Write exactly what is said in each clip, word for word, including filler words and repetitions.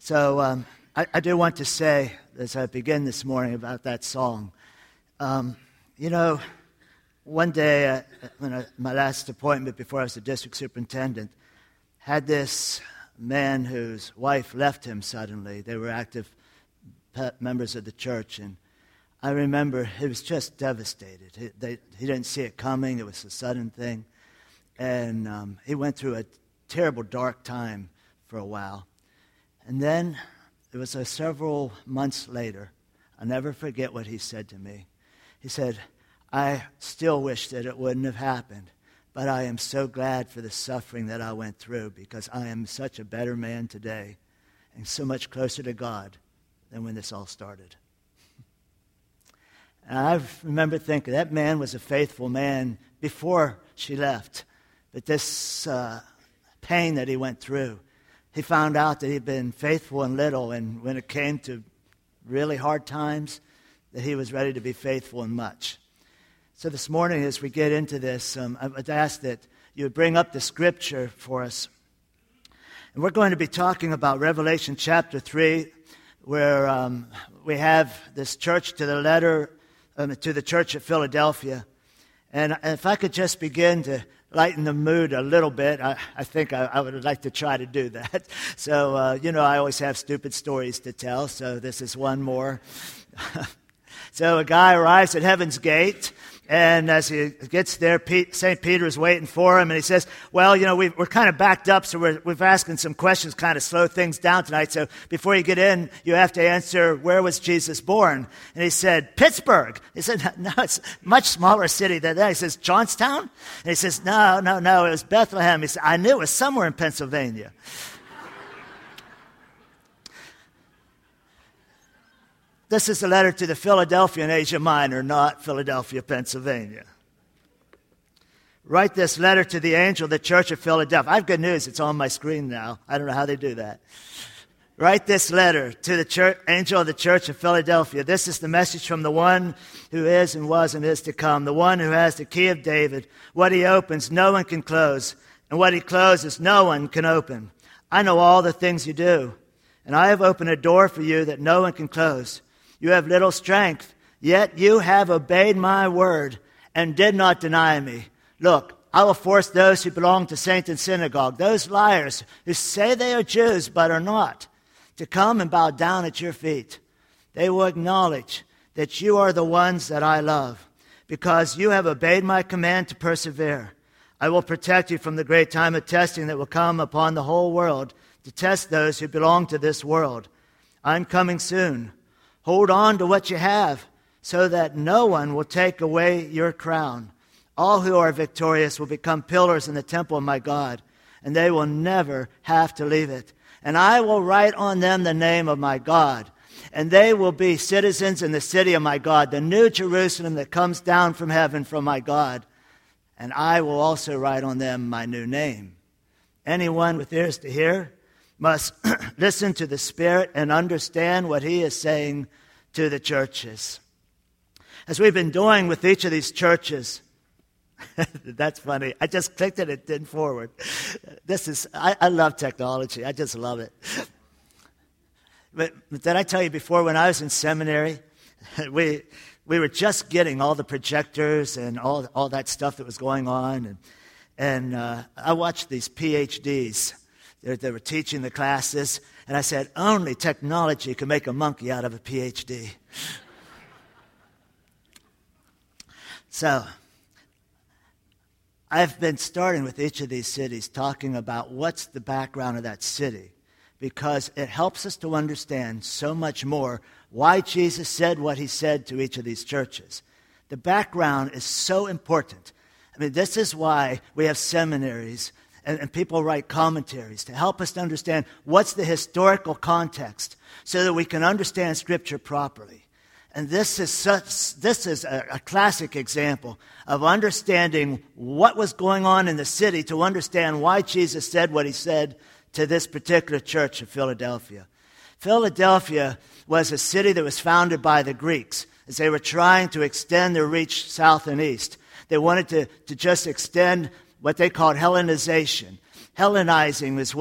So um, I, I do want to say, as I begin this morning, about that song. Um, you know, one day, uh, when I, my last appointment before I was the district superintendent, had this man whose wife left him suddenly. They were active members of the church, and I remember he was just devastated. He, they, he didn't see it coming. It was a sudden thing. And um, he went through a terrible, dark time for a while. And then it was uh, several months later. I'll never forget what he said to me. He said, I still wish that it wouldn't have happened, but I am so glad for the suffering that I went through because I am such a better man today and so much closer to God than when this all started. And I remember thinking that man was a faithful man before she left, but this uh, pain that he went through, he found out that he'd been faithful in little, and when it came to really hard times, that he was ready to be faithful in much. So this morning, as we get into this, um, I would ask that you would bring up the scripture for us. And we're going to be talking about Revelation chapter three, where um, we have this church to the letter, um, to the church at Philadelphia. And if I could just begin to lighten the mood a little bit, I, I think I, I would like to try to do that. So, uh, you know, I always have stupid stories to tell, so this is one more. So a guy arrives at Heaven's Gate, and as he gets there, Saint Peter is waiting for him, and he says, well, you know, we've, we're kind of backed up, so we're, we're asking some questions, kind of slow things down tonight. So before you get in, you have to answer, where was Jesus born? And he said, Pittsburgh. He said, no, it's a much smaller city than that. He says, Johnstown? And he says, no, no, no, it was Bethlehem. He said, I knew it was somewhere in Pennsylvania. This is a letter to the Philadelphia in Asia Minor, not Philadelphia, Pennsylvania. Write this letter to the angel of the church of Philadelphia. I have good news. It's on my screen now. I don't know how they do that. Write this letter to the church, angel of the church of Philadelphia. This is the message from the one who is and was and is to come, the one who has the key of David. What he opens, no one can close, and what he closes, no one can open. I know all the things you do, and I have opened a door for you that no one can close. You have little strength, yet you have obeyed my word and did not deny me. Look, I will force those who belong to Satan's synagogue, those liars who say they are Jews but are not, to come and bow down at your feet. They will acknowledge that you are the ones that I love, because you have obeyed my command to persevere. I will protect you from the great time of testing that will come upon the whole world to test those who belong to this world. I'm coming soon. Hold on to what you have so that no one will take away your crown. All who are victorious will become pillars in the temple of my God, and they will never have to leave it. And I will write on them the name of my God, and they will be citizens in the city of my God, the new Jerusalem that comes down from heaven from my God. And I will also write on them my new name. Anyone with ears to hear must listen to the Spirit and understand what he is saying to the churches. As we've been doing with each of these churches, that's funny. I just clicked it, it didn't forward. This is, I, I love technology. I just love it. But, but did I tell you before, when I was in seminary, we we were just getting all the projectors and all all that stuff that was going on. And, and uh, I watched these P H Ds. They, they were teaching the classes, and I said, only technology can make a monkey out of a P H D. So, I've been starting with each of these cities talking about what's the background of that city, because it helps us to understand so much more why Jesus said what he said to each of these churches. The background is so important. I mean, this is why we have seminaries and, and people write commentaries to help us to understand what's the historical context so that we can understand Scripture properly. And this is such, this is a, a classic example of understanding what was going on in the city to understand why Jesus said what he said to this particular church of Philadelphia. Philadelphia was a city that was founded by the Greeks as they were trying to extend their reach south and east. They wanted to, to just extend what they called Hellenization. Hellenizing is what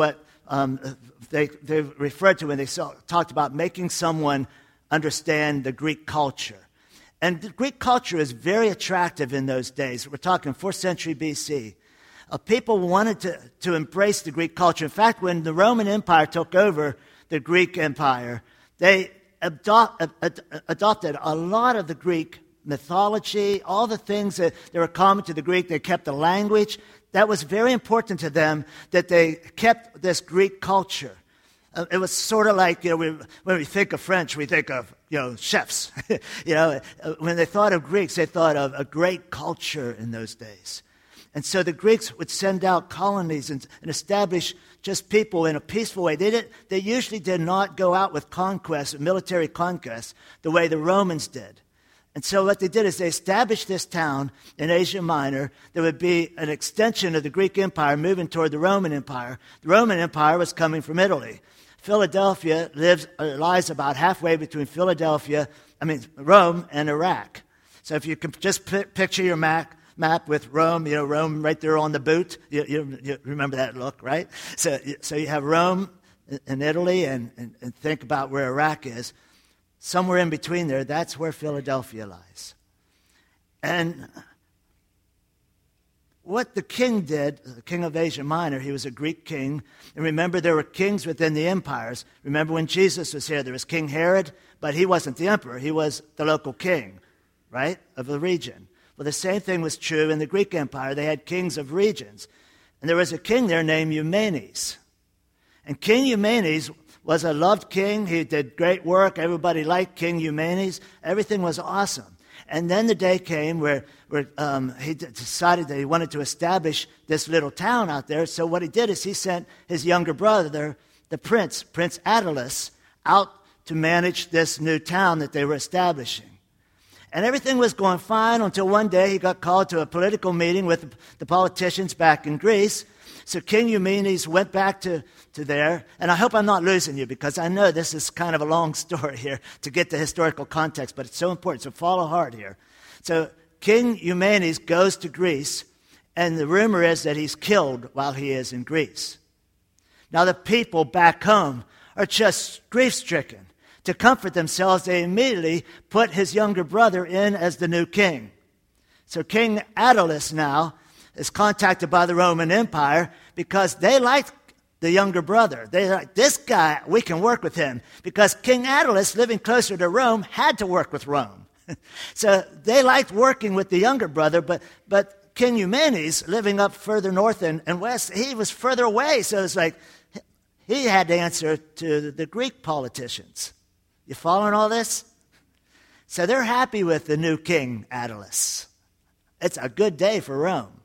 um, they, they referred to when they saw, talked about making someone understand the Greek culture. And the Greek culture is very attractive in those days. We're talking fourth century B C. Uh, people wanted to, to embrace the Greek culture. In fact, when the Roman Empire took over the Greek Empire, they adopt, ad, adopted a lot of the Greek mythology, all the things that, that were common to the Greek. They kept the language. That was very important to them, that they kept this Greek culture. Uh, it was sort of like, you know, we, when we think of French, we think of, you know, chefs. you know, when they thought of Greeks, they thought of a great culture in those days. And so the Greeks would send out colonies and, and establish just people in a peaceful way. They, did, they usually did not go out with conquest, military conquest, the way the Romans did. And so what they did is they established this town in Asia Minor that would be an extension of the Greek Empire moving toward the Roman Empire. The Roman Empire was coming from Italy. Philadelphia lives, uh, lies about halfway between Philadelphia, I mean, Rome and Iraq. So if you can just p- picture your map, map with Rome, you know, Rome right there on the boot. You, you, you remember that look, right? So, so you have Rome and Italy, and, and, and think about where Iraq is. Somewhere in between there, that's where Philadelphia lies. And what the king did, the king of Asia Minor, he was a Greek king. And remember, there were kings within the empires. Remember when Jesus was here, there was King Herod, but he wasn't the emperor. He was the local king, right, of the region. Well, the same thing was true in the Greek Empire. They had kings of regions. And there was a king there named Eumenes. And King Eumenes was a loved king. He did great work. Everybody liked King Eumenes. Everything was awesome. And then the day came where, where um, he d- decided that he wanted to establish this little town out there. So what he did is he sent his younger brother, the prince, Prince Attalus, out to manage this new town that they were establishing. And everything was going fine until one day he got called to a political meeting with the politicians back in Greece. So King Eumenes went back to, to there. And I hope I'm not losing you, because I know this is kind of a long story here to get the historical context, but it's so important. So follow hard here. So King Eumenes goes to Greece, and the rumor is that he's killed while he is in Greece. Now the people back home are just grief-stricken. To comfort themselves, they immediately put his younger brother in as the new king. So King Attalus now is contacted by the Roman Empire because they liked the younger brother. They like, this guy, we can work with him, because King Attalus, living closer to Rome, had to work with Rome. So they liked working with the younger brother, but, but King Eumenes, living up further north and, and west, he was further away. So it's like he had to answer to the Greek politicians. You following all this? So they're happy with the new king, Attalus. It's a good day for Rome.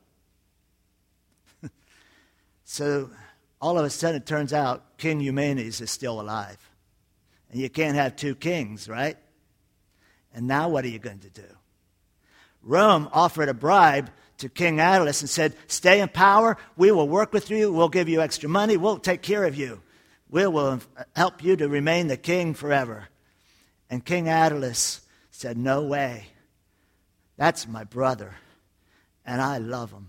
So all of a sudden it turns out King Eumenes is still alive. And you can't have two kings, right? And now what are you going to do? Rome offered a bribe to King Attalus and said, stay in power, we will work with you, we'll give you extra money, we'll take care of you. We will help you to remain the king forever. And King Attalus said, no way. That's my brother, and I love him.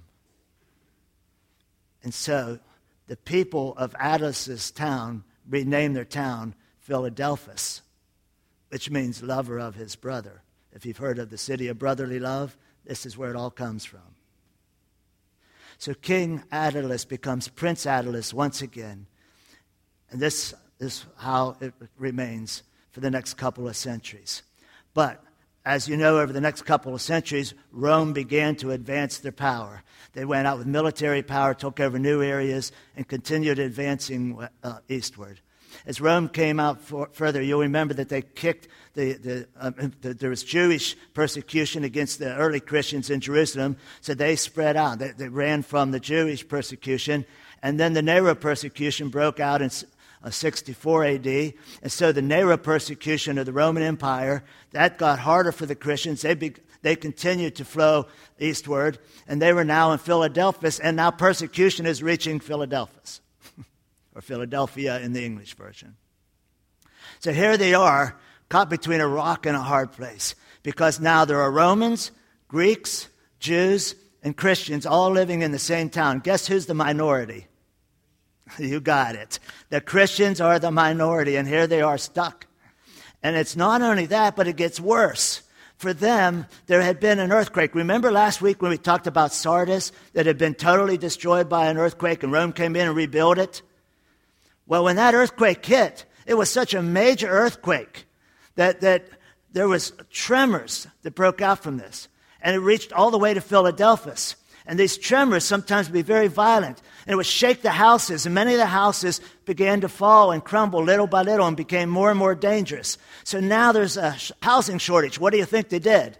And so the people of Attalus' town renamed their town Philadelphus, which means lover of his brother. If you've heard of the city of brotherly love, this is where it all comes from. So King Attalus becomes Prince Attalus once again. And this is how it remains for the next couple of centuries. But as you know, over the next couple of centuries, Rome began to advance their power. They went out with military power, took over new areas, and continued advancing uh, eastward. As Rome came out for, further, you'll remember that they kicked the, the, um, the, there was Jewish persecution against the early Christians in Jerusalem, so they spread out. They, they ran from the Jewish persecution, and then the Nero persecution broke out in Uh, sixty-four A D, and so the Nero persecution of the Roman Empire, that got harder for the Christians. They be, they continued to flow eastward, and they were now in Philadelphus, and now persecution is reaching Philadelphus, or Philadelphia in the English version. So here they are, caught between a rock and a hard place, because now there are Romans, Greeks, Jews, and Christians all living in the same town. Guess who's the minority? You got it. The Christians are the minority, and here they are stuck. And it's not only that, but it gets worse. For them, there had been an earthquake. Remember last week when we talked about Sardis that had been totally destroyed by an earthquake and Rome came in and rebuilt it? Well, when that earthquake hit, it was such a major earthquake that, that there was tremors that broke out from this. And it reached all the way to Philadelphia. And these tremors sometimes would be very violent. And it would shake the houses. And many of the houses began to fall and crumble little by little and became more and more dangerous. So now there's a housing shortage. What do you think they did?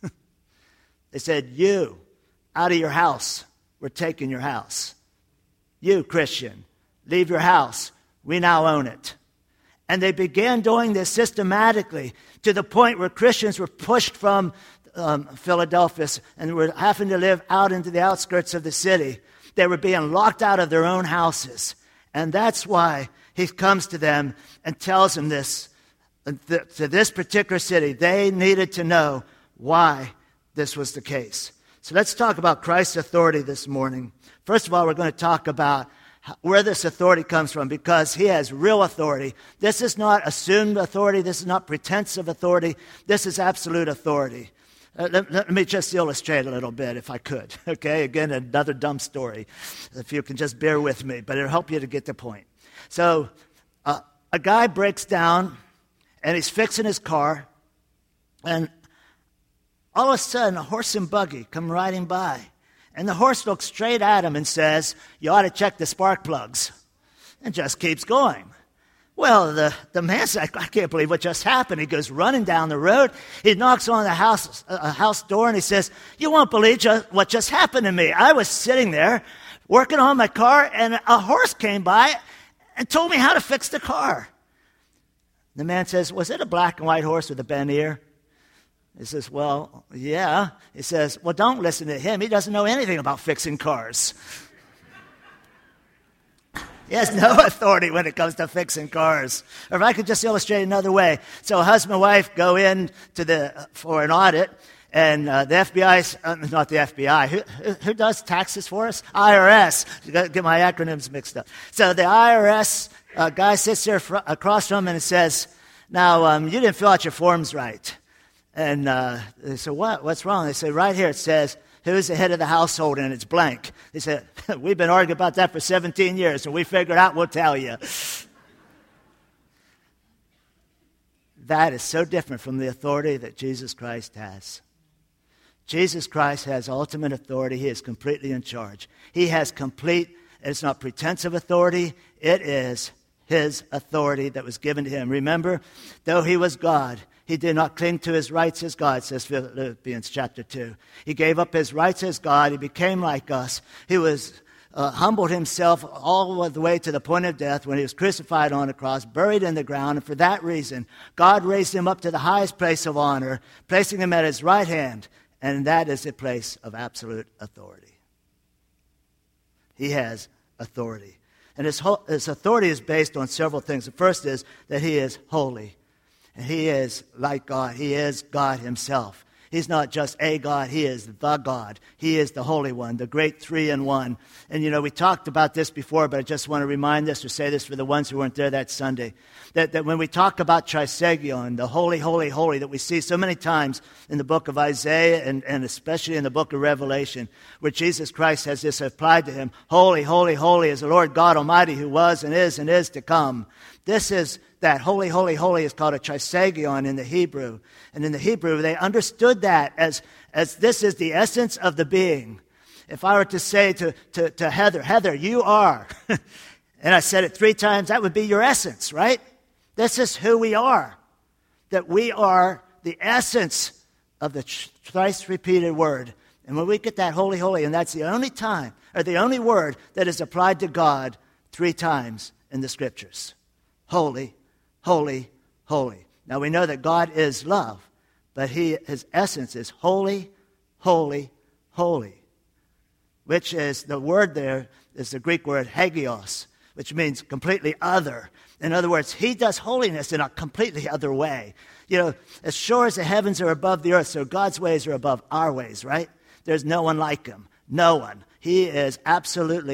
They said, you, out of your house. We're taking your house. You, Christian, leave your house. We now own it. And they began doing this systematically to the point where Christians were pushed from Um, Philadelphia and were having to live out into the outskirts of the city. They were being locked out of their own houses. And that's why he comes to them and tells them this, th- to this particular city. They needed to know why this was the case. So let's talk about Christ's authority this morning. First of all, we're going to talk about where this authority comes from, because he has real authority. This is not assumed authority. This is not pretense of authority. This is absolute authority. Uh, let, let me just illustrate a little bit, if I could. Okay, again, another dumb story, if you can just bear with me, but it'll help you to get the point. So uh, a guy breaks down, and he's fixing his car, and all of a sudden, a horse and buggy come riding by, and the horse looks straight at him and says, you ought to check the spark plugs, and just keeps going. Well, the, the man said, I can't believe what just happened. He goes running down the road. He knocks on the house, uh, house door, and he says, you won't believe just, what just happened to me. I was sitting there working on my car, and a horse came by and told me how to fix the car. The man says, was it a black and white horse with a bent ear? He says, well, yeah. He says, well, don't listen to him. He doesn't know anything about fixing cars. He has no authority when it comes to fixing cars. Or if I could just illustrate another way. So a husband and wife go in to the for an audit, and uh, the F B I, uh, not the F B I, who, who does taxes for us? I R S. You got to get my acronyms mixed up. So the I R S uh, guy sits there fr- across from him and says, now, um, you didn't fill out your forms right. And uh, they said, what? What's wrong? They say, right here it says, who's the head of the household, and it's blank. They said, we've been arguing about that for seventeen years, so we figured out we'll tell you. That is so different from the authority that Jesus Christ has. Jesus Christ has ultimate authority. He is completely in charge. He has complete, it's not pretense of authority, it is his authority that was given to him. Remember, though he was God, he did not cling to his rights as God, says Philippians chapter two. He gave up his rights as God. He became like us. He was uh, humbled himself all the way to the point of death when he was crucified on a cross, buried in the ground. And for that reason, God raised him up to the highest place of honor, placing him at his right hand. And that is a place of absolute authority. He has authority. And his, ho- his authority is based on several things. The first is that he is holy. And he is like God. He is God himself. He's not just a God. He is the God. He is the Holy One, the great three-in-one. And, you know, we talked about this before, but I just want to remind us or say this for the ones who weren't there that Sunday, that, that when we talk about trisagion, the holy, holy, holy, that we see so many times in the book of Isaiah and, and especially in the book of Revelation, where Jesus Christ has this applied to him, holy, holy, holy is the Lord God Almighty who was and is and is to come. This is that holy, holy, holy is called a trisagion in the Hebrew. And in the Hebrew, they understood that as, as this is the essence of the being. If I were to say to, to, to Heather, Heather, you are, and I said it three times, that would be your essence, right? This is who we are. That we are the essence of the thrice repeated word. And when we get that holy, holy, and that's the only time, or the only word that is applied to God three times in the scriptures. Holy, holy, holy. Now we know that God is love, but he, his essence is holy, holy, holy, which is, the word there is the Greek word hagios, which means completely other. In other words, he does holiness in a completely other way. You know, as sure as the heavens are above the earth, so God's ways are above our ways, right? There's no one like him. No one. He is absolutely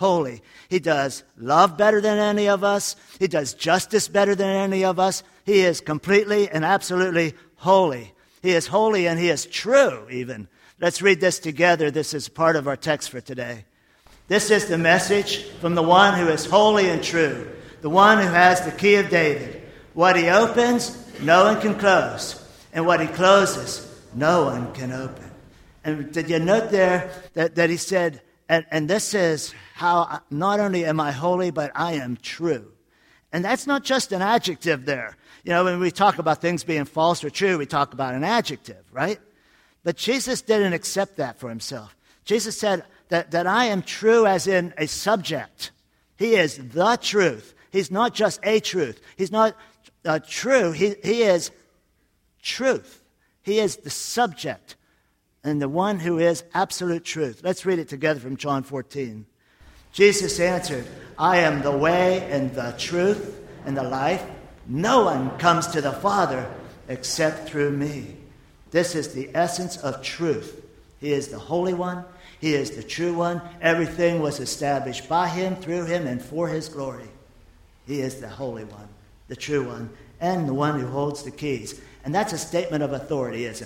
holy. He does love better than any of us. He does justice better than any of us. He is completely and absolutely holy. He is holy and he is true even. Let's read this together. This is part of our text for today. This is the message from the one who is holy and true, the one who has the key of David. What he opens, no one can close. And what he closes, no one can open. And did you note there that, that he said, and, and this is how not only am I holy, but I am true. And that's not just an adjective there. You know, when we talk about things being false or true, we talk about an adjective, right? But Jesus didn't accept that for himself. Jesus said that, that I am true as in a subject. He is the truth. He's not just a truth. He's not uh, true. He, he is truth. He is the subject and the one who is absolute truth. Let's read it together from John fourteen. Jesus answered, I am the way and the truth and the life. No one comes to the Father except through me. This is the essence of truth. He is the Holy One. He is the true one. Everything was established by him, through him, and for his glory. He is the Holy One, the true one, and the one who holds the keys. And that's a statement of authority, isn't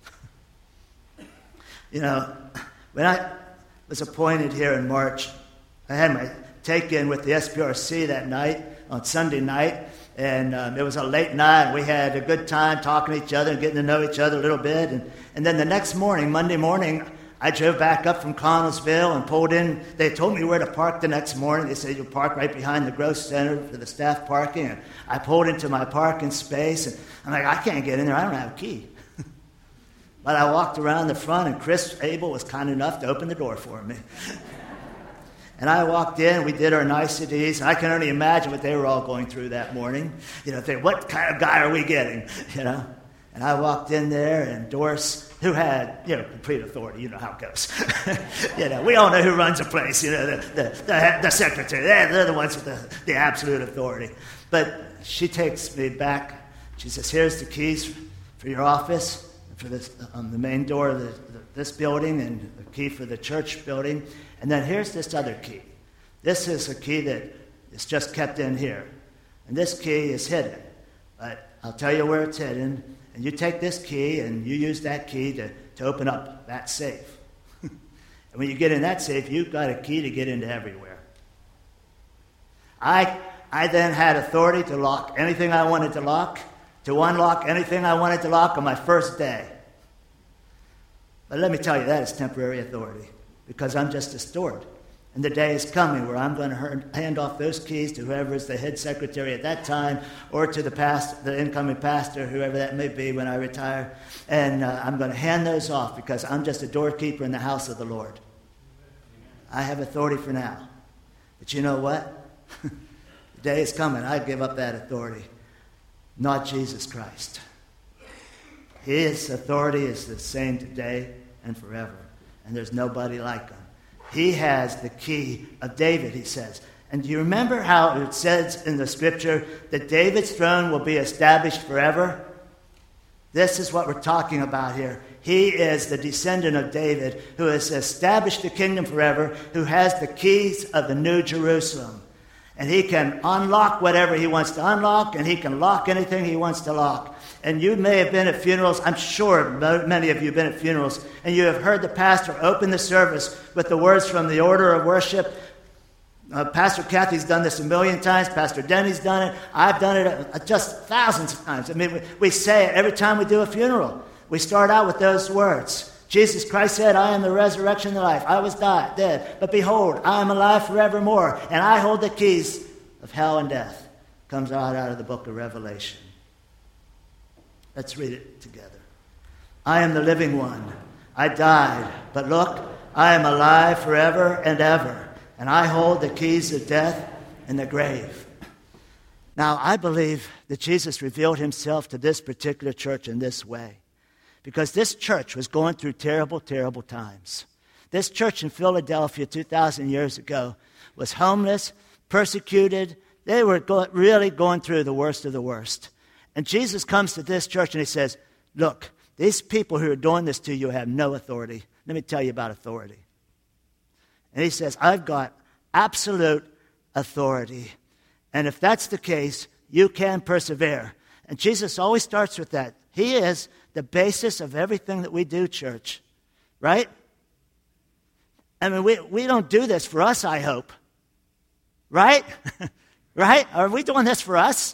it? You know, when I was appointed here in March, I had my take-in with the S P R C that night, on Sunday night. And um, it was a late night. We had a good time talking to each other and getting to know each other a little bit. And, and then the next morning, Monday morning, I drove back up from Connellsville and pulled in. They told me where to park the next morning. They said, you'll park right behind the Growth Center for the staff parking. And I pulled into my parking space. And I'm like, I can't get in there. I don't have a key. But I walked around the front, and Chris Abel was kind enough to open the door for me. And I walked in, we did our niceties, and I can only imagine what they were all going through that morning. You know, think, what kind of guy are we getting? You know? And I walked in there, and Doris, who had, you know, complete authority, you know how it goes. You know, we all know who runs a place, you know, the the, the, the secretary. They're, they're the ones with the, the absolute authority. But she takes me back. She says, here's the keys for your office, for this, um, the main door of the, the, this building, and the key for the church building. And then here's this other key. This is a key that is just kept in here. And this key is hidden. But I'll tell you where it's hidden. And you take this key and you use that key to, to open up that safe. And when you get in that safe, you've got a key to get into everywhere. I, I then had authority to lock anything I wanted to lock, to unlock anything I wanted to lock on my first day. But let me tell you, that is temporary authority. Because I'm just a steward. And the day is coming where I'm going to hand off those keys to whoever is the head secretary at that time, or to the past, the incoming pastor, whoever that may be when I retire. And uh, I'm going to hand those off because I'm just a doorkeeper in the house of the Lord. I have authority for now. But you know what? The day is coming. I give up that authority. Not Jesus Christ. His authority is the same today and forever. And there's nobody like him. He has the key of David, he says. And do you remember how it says in the scripture that David's throne will be established forever? This is what we're talking about here. He is the descendant of David who has established the kingdom forever, who has the keys of the New Jerusalem. And he can unlock whatever he wants to unlock, and he can lock anything he wants to lock. And you may have been at funerals. I'm sure many of you have been at funerals, and you have heard the pastor open the service with the words from the order of worship. Uh, Pastor Kathy's done this a million times. Pastor Denny's done it. I've done it just thousands of times. I mean, we, we say it every time we do a funeral. We start out with those words. Jesus Christ said, I am the resurrection and the life. I was died, dead, but behold, I am alive forevermore, and I hold the keys of hell and death. Comes right out of the book of Revelation. Let's read it together. I am the living one. I died, but look, I am alive forever and ever, and I hold the keys of death and the grave. Now, I believe that Jesus revealed himself to this particular church in this way, because this church was going through terrible, terrible times. This church in Philadelphia two thousand years ago was homeless, persecuted. They were go- really going through the worst of the worst. And Jesus comes to this church and he says, look, these people who are doing this to you have no authority. Let me tell you about authority. And he says, I've got absolute authority. And if that's the case, you can persevere. And Jesus always starts with that. He is the basis of everything that we do, church. Right? I mean, we, we don't do this for us, I hope. Right? Right? Are we doing this for us?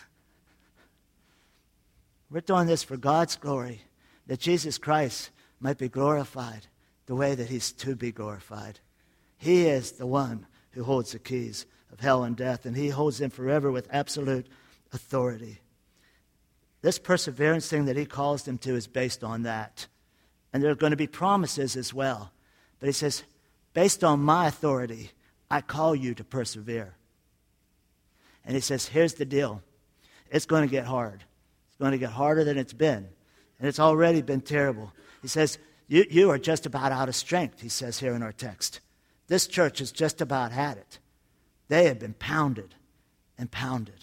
We're doing this for God's glory, that Jesus Christ might be glorified the way that he's to be glorified. He is the one who holds the keys of hell and death, and he holds them forever with absolute authority. This perseverance thing that he calls them to is based on that. And there are going to be promises as well. But he says, based on my authority, I call you to persevere. And he says, here's the deal. It's going to get hard. It's going to get harder than it's been. And it's already been terrible. He says, you, you are just about out of strength, he says here in our text. This church has just about had it. They have been pounded and pounded.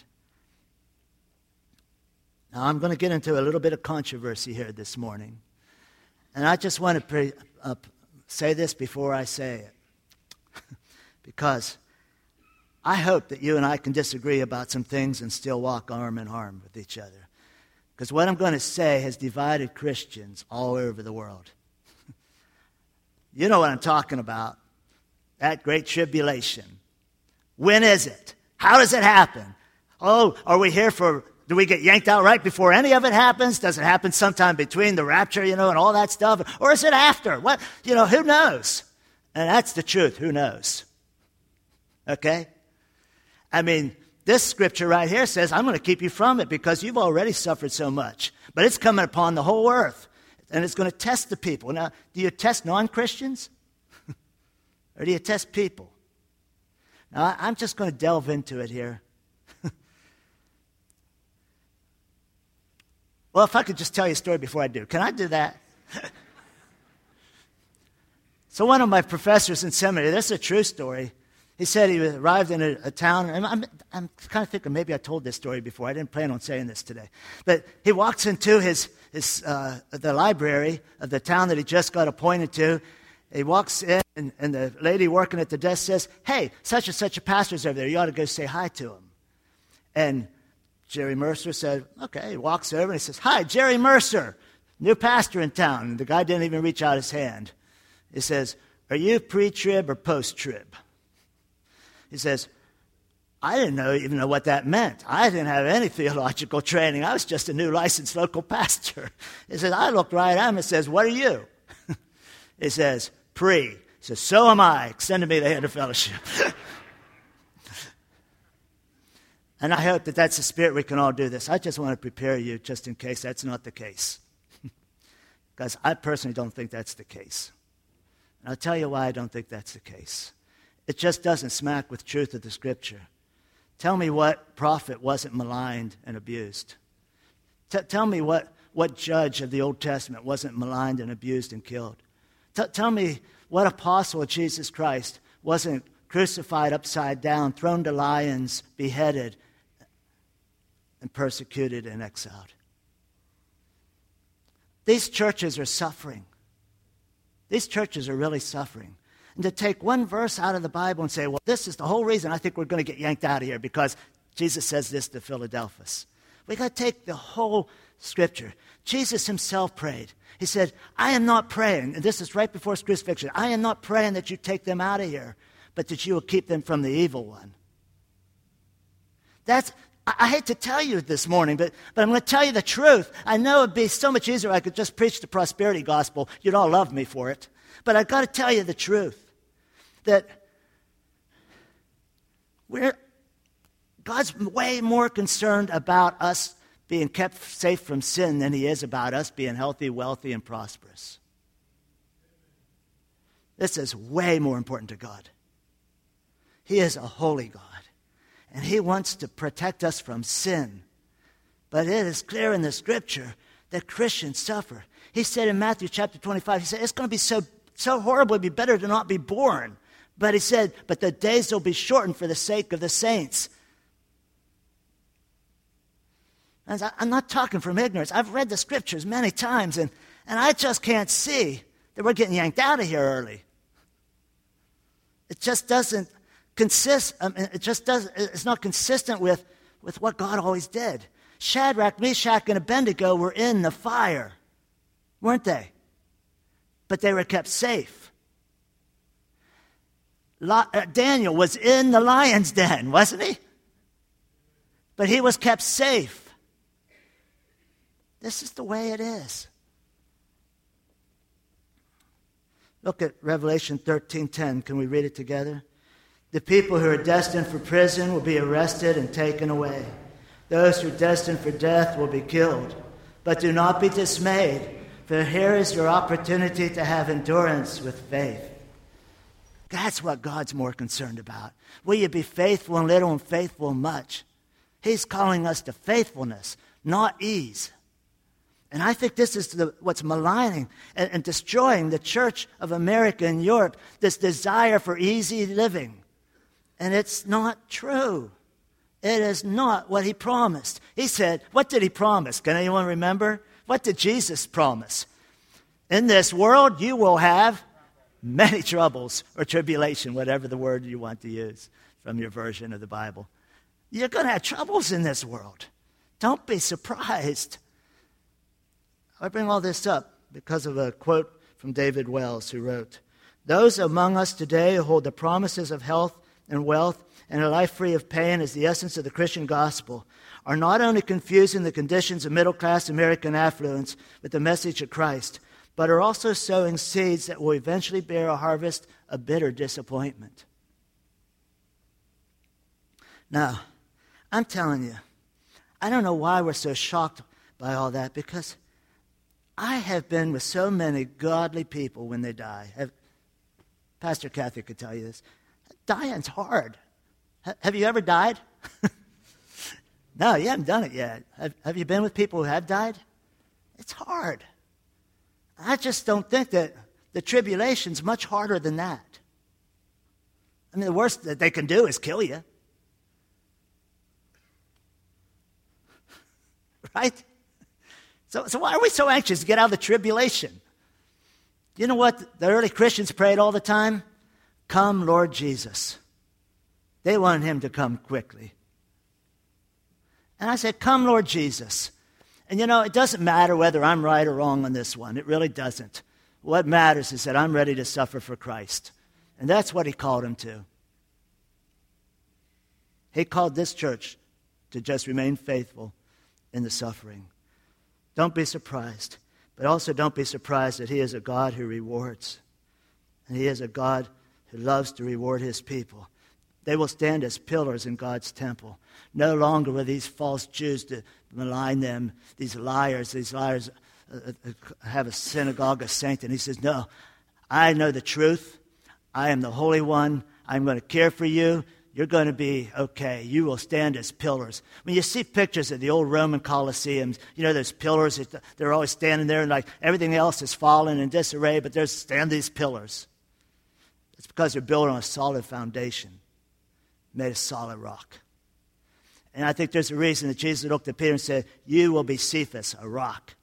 Now, I'm going to get into a little bit of controversy here this morning. And I just want to pre- uh, say this before I say it. Because I hope that you and I can disagree about some things and still walk arm in arm with each other. Because what I'm going to say has divided Christians all over the world. You know what I'm talking about. That great tribulation. When is it? How does it happen? Oh, are we here for, do we get yanked out right before any of it happens? Does it happen sometime between the rapture, you know, and all that stuff? Or is it after? What, you know, who knows? And that's the truth. Who knows? Okay? I mean, this scripture right here says, I'm going to keep you from it because you've already suffered so much. But it's coming upon the whole earth. And it's going to test the people. Now, do you test non-Christians? Or do you test people? Now, I'm just going to delve into it here. Well, if I could just tell you a story before I do. Can I do that? So one of my professors in seminary, this is a true story. He said he arrived in a, a town, and I'm, I'm kind of thinking maybe I told this story before. I didn't plan on saying this today. But he walks into his, his uh, the library of the town that he just got appointed to. He walks in, and, and the lady working at the desk says, hey, such and such a pastor's over there. You ought to go say hi to him. And Jerry Mercer said, okay. He walks over, and he says, hi, Jerry Mercer, new pastor in town. And the guy didn't even reach out his hand. He says, are you pre-trib or post-trib? He says, I didn't know, even know what that meant. I didn't have any theological training. I was just a new licensed local pastor. He says, I looked right at him and says, what are you? He says, pre. He says, so am I. Extended me the hand of fellowship. And I hope that that's the spirit we can all do this. I just want to prepare you just in case that's not the case. Because I personally don't think that's the case. And I'll tell you why I don't think that's the case. It just doesn't smack with truth of the Scripture. Tell me what prophet wasn't maligned and abused. T- tell me what, what judge of the Old Testament wasn't maligned and abused and killed. T- tell me what apostle of Jesus Christ wasn't crucified upside down, thrown to lions, beheaded, and persecuted and exiled. These churches are suffering. These churches are really suffering. And to take one verse out of the Bible and say, well, this is the whole reason I think we're going to get yanked out of here because Jesus says this to Philadelphus. We've got to take the whole Scripture. Jesus himself prayed. He said, I am not praying, and this is right before his crucifixion, I am not praying that you take them out of here, but that you will keep them from the evil one. That's, I, I hate to tell you this morning, but, but I'm going to tell you the truth. I know it would be so much easier if I could just preach the prosperity gospel. You'd all love me for it. But I've got to tell you the truth. That we're, God's way more concerned about us being kept safe from sin than he is about us being healthy, wealthy, and prosperous. This is way more important to God. He is a holy God, and he wants to protect us from sin. But it is clear in the Scripture that Christians suffer. He said in Matthew chapter twenty-five, he said, it's going to be so, so horrible, it'd be better to not be born. But he said, but the days will be shortened for the sake of the saints. And I'm not talking from ignorance. I've read the Scriptures many times, and, and I just can't see that we're getting yanked out of here early. It just doesn't consist. I mean, it just does. It's not consistent with, with what God always did. Shadrach, Meshach, and Abednego were in the fire, weren't they? But they were kept safe. Daniel was in the lion's den, wasn't he? But he was kept safe. This is the way it is. Look at Revelation thirteen ten. Can we read it together? The people who are destined for prison will be arrested and taken away. Those who are destined for death will be killed. But do not be dismayed, for here is your opportunity to have endurance with faith. That's what God's more concerned about. Will you be faithful in little and faithful in much? He's calling us to faithfulness, not ease. And I think this is the, what's maligning and, and destroying the Church of America and Europe, this desire for easy living. And it's not true. It is not what he promised. He said, what did he promise? Can anyone remember? What did Jesus promise? In this world you will have many troubles or tribulation, whatever the word you want to use from your version of the Bible. You're going to have troubles in this world. Don't be surprised. I bring all this up because of a quote from David Wells, who wrote, "Those among us today who hold the promises of health and wealth and a life free of pain as the essence of the Christian gospel are not only confusing the conditions of middle-class American affluence with the message of Christ, but are also sowing seeds that will eventually bear a harvest of bitter disappointment." Now, I'm telling you, I don't know why we're so shocked by all that, because I have been with so many godly people when they die. Have, Pastor Kathy could tell you this. Dying's hard. H- have you ever died? No, you haven't done it yet. Have, have you been with people who have died? It's hard. I just don't think that the tribulation's much harder than that. I mean, the worst that they can do is kill you. Right? So, so why are we so anxious to get out of the tribulation? You know what the early Christians prayed all the time? Come, Lord Jesus. They wanted him to come quickly. And I said, come, Lord Jesus. And you know, it doesn't matter whether I'm right or wrong on this one. It really doesn't. What matters is that I'm ready to suffer for Christ. And that's what he called him to. He called this church to just remain faithful in the suffering. Don't be surprised. But also don't be surprised that he is a God who rewards. And he is a God who loves to reward his people. They will stand as pillars in God's temple. No longer will these false Jews to malign them, these liars, these liars uh, uh, have a synagogue of saints. And he says, no, I know the truth. I am the Holy One. I'm going to care for you. You're going to be okay. You will stand as pillars. When you see pictures of the old Roman Colosseums, you know, there's pillars. They're always standing there, and like everything else is fallen in disarray, but there's stand these pillars. It's because they're built on a solid foundation, made of solid rock. And I think there's a reason that Jesus looked at Peter and said, you will be Cephas, a rock.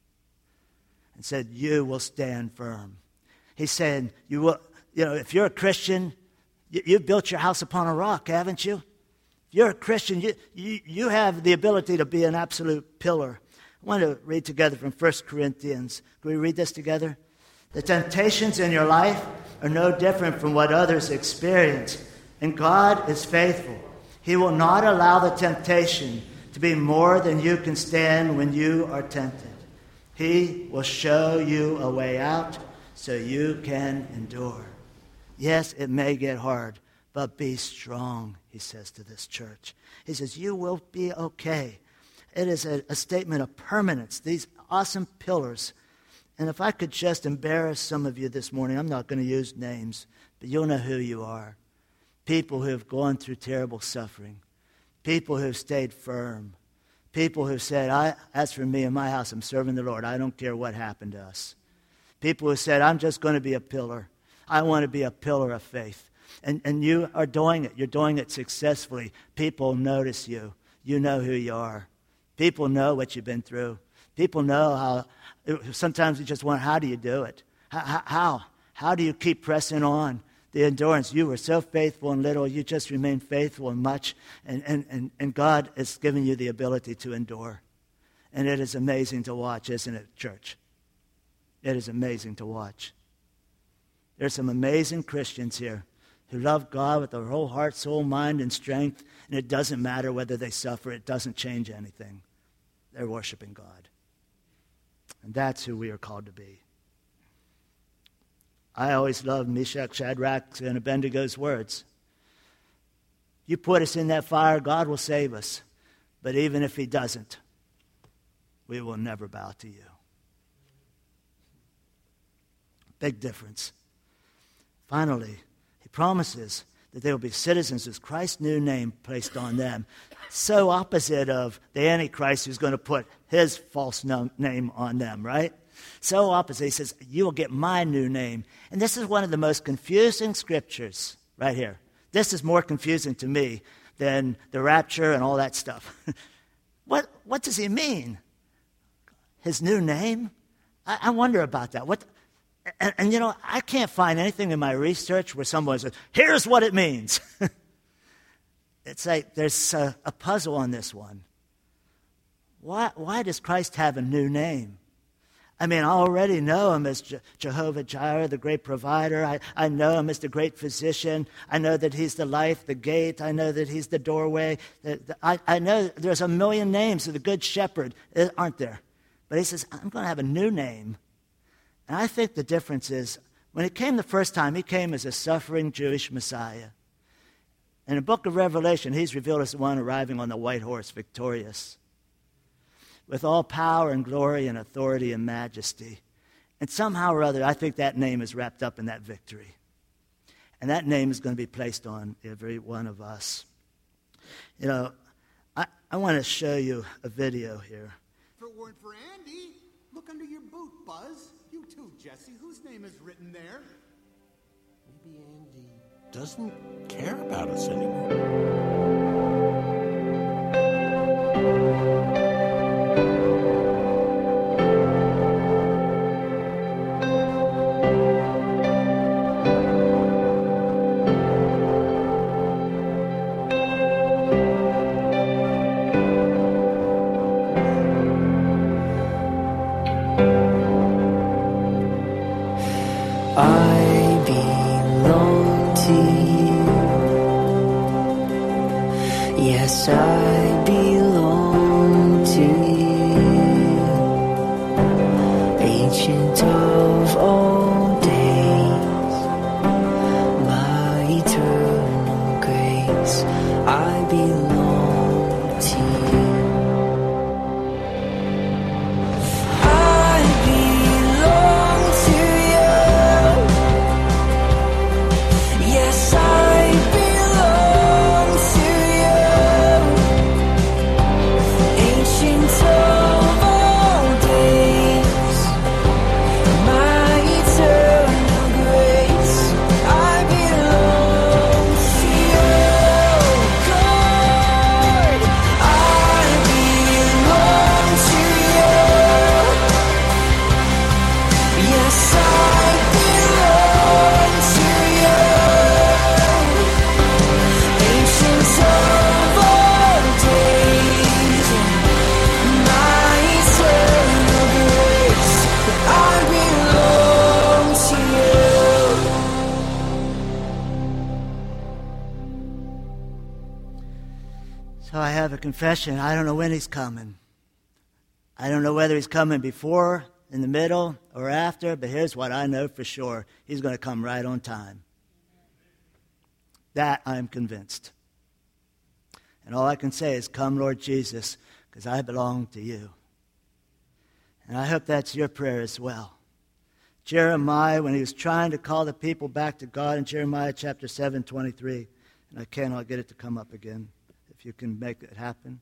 And said, you will stand firm. He's saying, you will, you know, if you're a Christian, you, you've built your house upon a rock, haven't you? If you're a Christian, you, you, you have the ability to be an absolute pillar. I want to read together from First Corinthians. Can we read this together? The temptations in your life are no different from what others experience. And God is faithful. He will not allow the temptation to be more than you can stand when you are tempted. He will show you a way out so you can endure. Yes, it may get hard, but be strong, he says to this church. He says, you will be okay. It is a, a statement of permanence, these awesome pillars. And if I could just embarrass some of you this morning, I'm not going to use names, but you'll know who you are. People who have gone through terrible suffering. People who have stayed firm. People who have said, I, as for me and my house, I'm serving the Lord. I don't care what happened to us. People who said, I'm just going to be a pillar. I want to be a pillar of faith. And, and you are doing it. You're doing it successfully. People notice you. You know who you are. People know what you've been through. People know how, sometimes you just wonder, how do you do it? How? How, how do you keep pressing on? the endurance. You were so faithful in little, you just remain faithful in much, and, and, and, and God has given you the ability to endure. And it is amazing to watch, isn't it, church? It is amazing to watch. There's some amazing Christians here who love God with their whole heart, soul, mind, and strength, and it doesn't matter whether they suffer. It doesn't change anything. They're worshiping God. And that's who we are called to be. I always love Meshach, Shadrach, and Abednego's words. You put us in that fire, God will save us. But even if he doesn't, we will never bow to you. Big difference. Finally, he promises that they will be citizens with Christ's new name placed on them. So opposite of the Antichrist who's going to put his false no- name on them, right? So opposite. He says, you will get my new name. And this is one of the most confusing scriptures right here. This is more confusing to me than the rapture and all that stuff. what, what does he mean? His new name? I, I wonder about that. What? And, and, you know, I can't find anything in my research where someone says, here's what it means. It's like there's a, a puzzle on this one. Why, why does Christ have a new name? I mean, I already know him as Je- Jehovah Jireh, the great provider. I, I know him as the great physician. I know that he's the life, the gate. I know that he's the doorway. The, the, I, I know there's a million names of the good shepherd, aren't there? But he says, I'm going to have a new name. And I think the difference is, when he came the first time, he came as a suffering Jewish Messiah. In the book of Revelation, he's revealed as the one arriving on the white horse, victorious, with all power and glory and authority and majesty. And somehow or other, I think that name is wrapped up in that victory. And that name is going to be placed on every one of us. You know, I, I want to show you a video here. If it weren't for Andy, look under your boot, Buzz. You too, Jesse. Whose name is written there? Maybe Andy doesn't care about us anymore. I belong to you. Yes, I belong to you. Ancient of all days, my eternal grace, I belong to you. So I have a confession. I don't know when he's coming. I don't know whether he's coming before, in the middle, or after, but here's what I know for sure. He's going to come right on time. That I'm convinced. And all I can say is, come, Lord Jesus, because I belong to you. And I hope that's your prayer as well. Jeremiah, when he was trying to call the people back to God in Jeremiah chapter seven, twenty-three, and I cannot get it to come up again. If you can make it happen.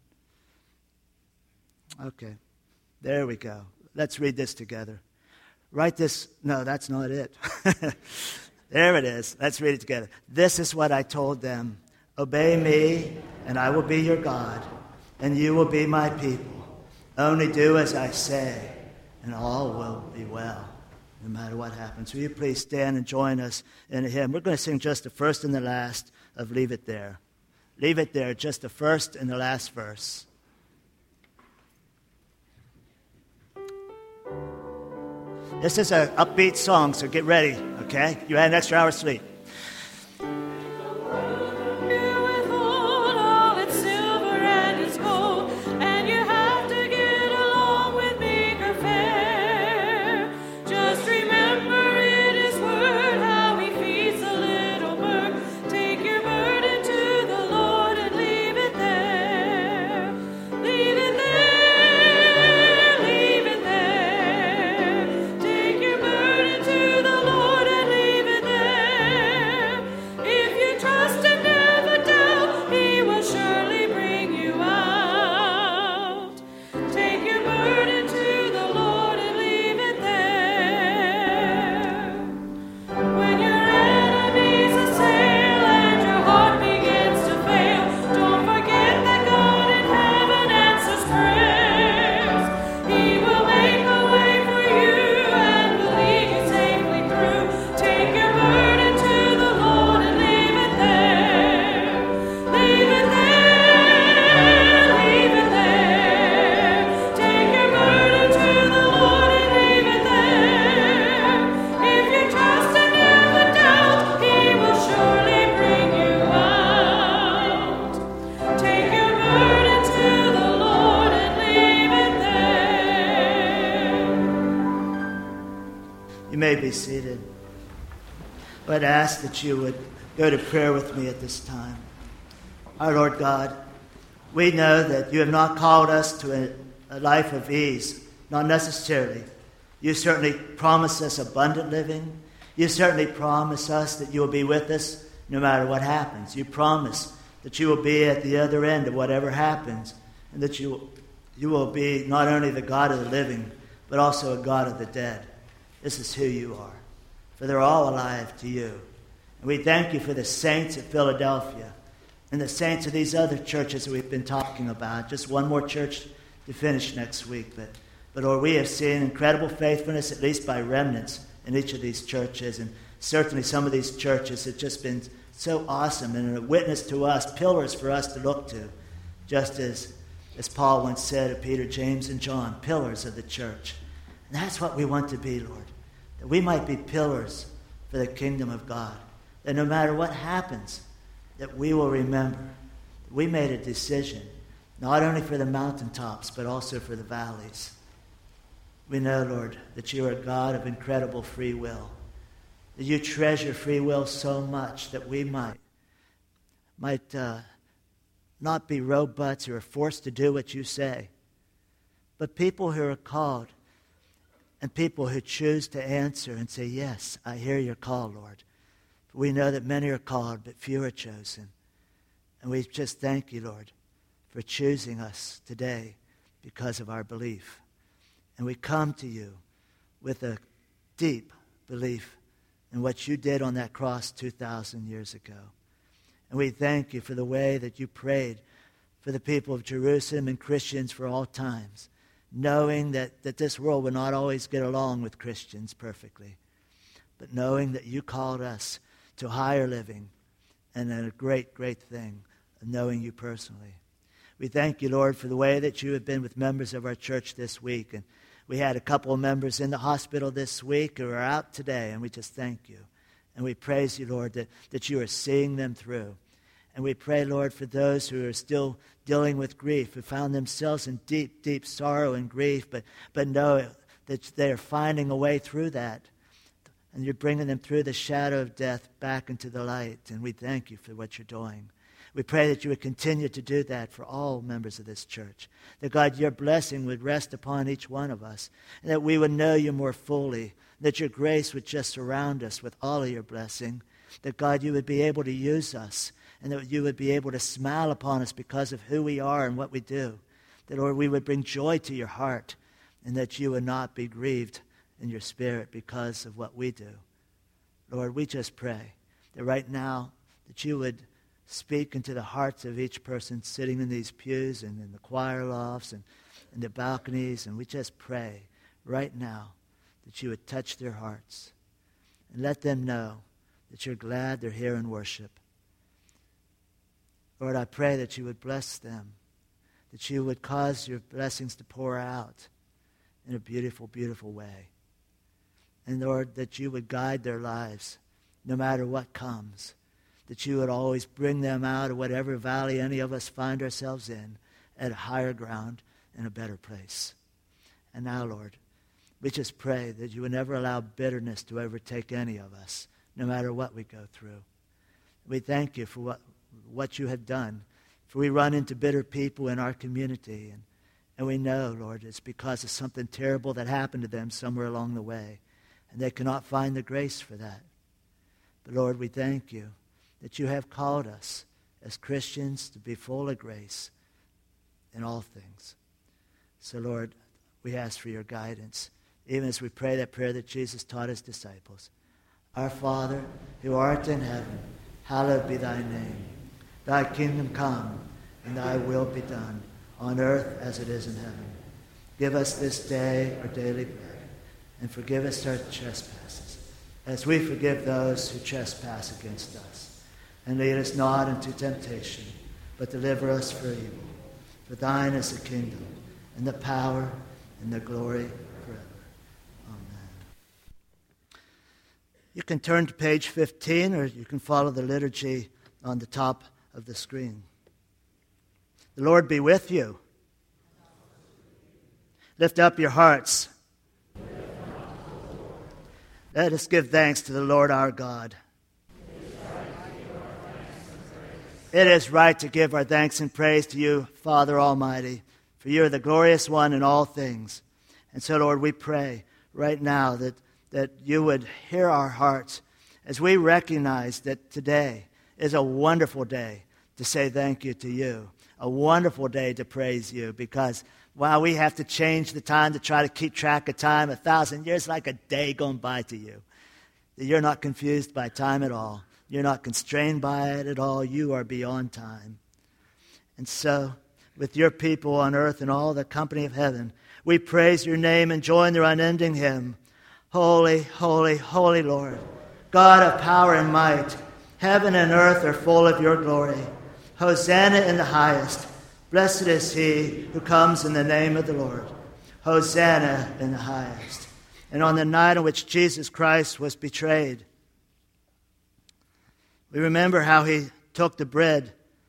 Okay. There we go. Let's read this together. Write this. No, that's not it. There it is. Let's read it together. This is what I told them. Obey me, and I will be your God, and you will be my people. Only do as I say, and all will be well. no matter what happens. Will you please stand and join us in a hymn? We're going to sing just the first and the last of Leave It There. Leave it there, just the first and the last verse. This is an upbeat song, so get ready, okay? You had an extra hour's sleep. Be seated. But ask that you would go to prayer with me at this time. Our Lord God, we know that you have not called us to a, a life of ease, not necessarily. You certainly promise us abundant living. You certainly promise us that you will be with us no matter what happens. You promise that you will be at the other end of whatever happens, and that you, you will be not only the God of the living, but also a God of the dead. This is who you are, for they're all alive to you. And we thank you for the saints at Philadelphia and the saints of these other churches that we've been talking about. Just one more church to finish next week. But, but Lord, we have seen incredible faithfulness, at least by remnants, in each of these churches. And certainly some of these churches have just been so awesome and a witness to us, pillars for us to look to, just as, as Paul once said of Peter, James, and John, pillars of the church. And that's what we want to be, Lord. That we might be pillars for the kingdom of God. That no matter what happens, that we will remember that we made a decision, not only for the mountaintops, but also for the valleys. We know, Lord, that you are a God of incredible free will. That you treasure free will so much that we might, might uh, not be robots who are forced to do what you say, but people who are called, and people who choose to answer and say, yes, I hear your call, Lord. We know that many are called, but few are chosen. And we just thank you, Lord, for choosing us today because of our belief. And we come to you with a deep belief in what you did on that cross two thousand years ago. And we thank you for the way that you prayed for the people of Jerusalem and Christians for all times, knowing that, that this world would not always get along with Christians perfectly, but knowing that you called us to higher living and a great, great thing of knowing you personally. We thank you, Lord, for the way that you have been with members of our church this week. And we had a couple of members in the hospital this week who are out today, and we just thank you. And we praise you, Lord, that, that you are seeing them through. And we pray, Lord, for those who are still dealing with grief, who found themselves in deep, deep sorrow and grief, but, but know that they are finding a way through that. And you're bringing them through the shadow of death back into the light. And we thank you for what you're doing. We pray that you would continue to do that for all members of this church. That, God, your blessing would rest upon each one of us. And that we would know you more fully. That your grace would just surround us with all of your blessing. That, God, you would be able to use us. And that you would be able to smile upon us because of who we are and what we do. That, Lord, we would bring joy to your heart. And that you would not be grieved in your spirit because of what we do. Lord, we just pray that right now that you would speak into the hearts of each person sitting in these pews and in the choir lofts and in the balconies. And we just pray right now that you would touch their hearts and let them know that you're glad they're here in worship. Lord, I pray that you would bless them, that you would cause your blessings to pour out in a beautiful, beautiful way. And Lord, that you would guide their lives no matter what comes, that you would always bring them out of whatever valley any of us find ourselves in at a higher ground and a better place. And now, Lord, we just pray that you would never allow bitterness to overtake any of us, no matter what we go through. We thank you for what, what you have done. For we run into bitter people in our community, and, and we know, Lord, it's because of something terrible that happened to them somewhere along the way, and they cannot find the grace for that. But Lord, we thank you that you have called us as Christians to be full of grace in all things. So, Lord, we ask for your guidance, even as we pray that prayer that Jesus taught his disciples. Our Father, who art in heaven, hallowed be thy name. Thy kingdom come, and thy will be done, on earth as it is in heaven. Give us this day our daily bread, and forgive us our trespasses, as we forgive those who trespass against us. And lead us not into temptation, but deliver us from evil. For thine is the kingdom, and the power, and the glory forever. Amen. You can turn to page fifteen, or you can follow the liturgy on the top of the screen. The Lord be with you. Lift up your hearts. Let us give thanks to the Lord our God. It is right to give our thanks and praise to you, Father Almighty, for you are the glorious one in all things. And so, Lord, we pray right now that, that you would hear our hearts as we recognize that today is a wonderful day to say thank you to you, a wonderful day to praise you, because while we have to change the time to try to keep track of time, a thousand years like a day going by to you. That you're not confused by time at all. You're not constrained by it at all. You are beyond time. And so, with your people on earth and all the company of heaven, we praise your name and join their unending hymn. Holy, holy, holy Lord, God of power and might, heaven and earth are full of your glory. Hosanna in the highest. Blessed is he who comes in the name of the Lord. Hosanna in the highest. And on the night on which Jesus Christ was betrayed, we remember how he took the bread.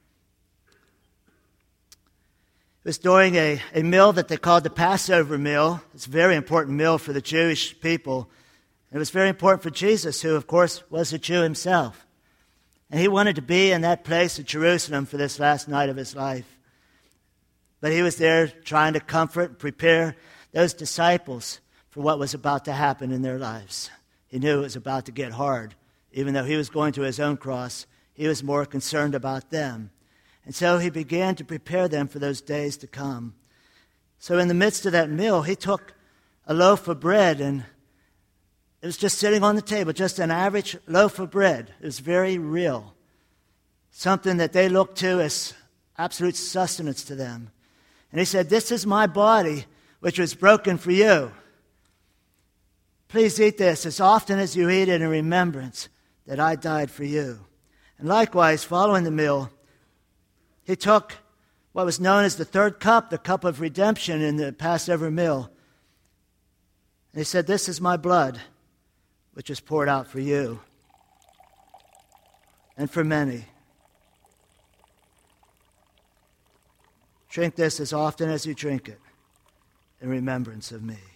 It was during a, a meal that they called the Passover meal. It's a very important meal for the Jewish people. It was very important for Jesus, who, of course, was a Jew himself. And he wanted to be in that place of Jerusalem for this last night of his life. But he was there trying to comfort and prepare those disciples for what was about to happen in their lives. He knew it was about to get hard. Even though he was going to his own cross, he was more concerned about them. And so he began to prepare them for those days to come. So in the midst of that meal, he took a loaf of bread, and it was just sitting on the table, just an average loaf of bread. It was very real, something that they looked to as absolute sustenance to them. And he said, "This is my body, which was broken for you. Please eat this as often as you eat it in remembrance that I died for you." And likewise, following the meal, he took what was known as the third cup, the cup of redemption in the Passover meal. And he said, "This is my blood, which is poured out for you and for many. Drink this as often as you drink it in remembrance of me."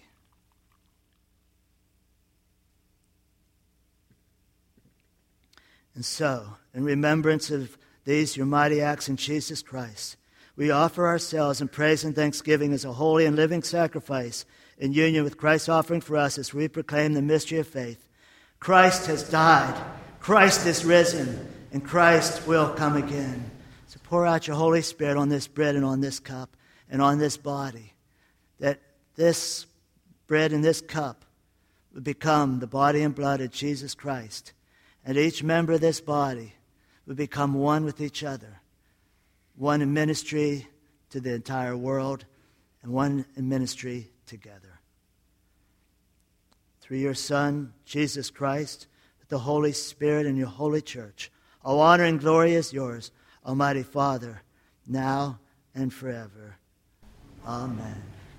And so, in remembrance of these, your mighty acts in Jesus Christ, we offer ourselves in praise and thanksgiving as a holy and living sacrifice in union with Christ's offering for us as we proclaim the mystery of faith. Christ has died, Christ is risen, and Christ will come again. So pour out your Holy Spirit on this bread and on this cup and on this body, that this bread and this cup would become the body and blood of Jesus Christ. And each member of this body would become one with each other, one in ministry to the entire world, and one in ministry together. through your Son, Jesus Christ, with the Holy Spirit and your holy church. All honor and glory is yours, Almighty Father, now and forever. Amen.